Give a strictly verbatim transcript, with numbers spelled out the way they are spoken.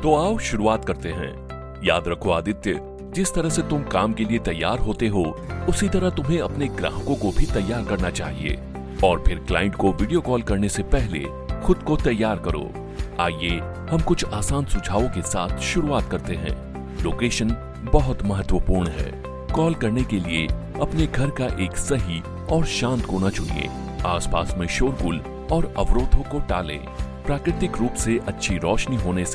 तो आओ शुरुआत करते हैं। याद रखो आदित्य, जिस तरह से तुम काम के लिए तैयार होते हो उसी तरह तुम्हें अपने ग्राहकों को भी तैयार करना चाहिए और फिर क्लाइंट को वीडियो कॉल करने से पहले खुद को तैयार करो। आइए हम कुछ आसान सुझावों के साथ शुरुआत करते हैं। लोकेशन बहुत महत्वपूर्ण है। कॉल करने के लिए अपने घर का एक सही और शांत कोना चुनिए। आसपास में शोरगुल और अवरोधों को टालें। प्राकृतिक रूप से अच्छी रोशनी होने से